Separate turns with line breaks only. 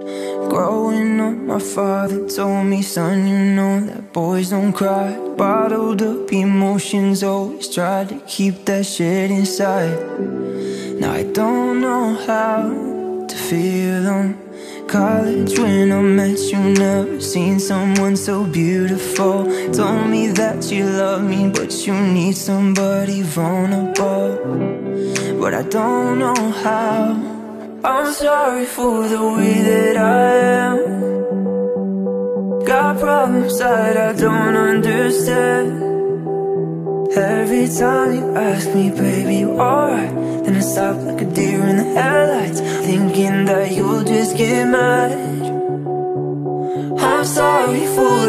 Growing up, my father told me, son, you know that boys don't cry. Bottled up emotions, always tried to keep that shit inside. Now I don't know how to feel on college when I met you. Never seen someone so beautiful. Told me that you love me, but you need somebody vulnerable. But I don't know how. I'm sorry for the way that I am. Got problems that I don't understand. Every time you ask me, baby, you alright? Then I stop like a deer in the headlights, thinking that you'll just get mad. I'm sorry for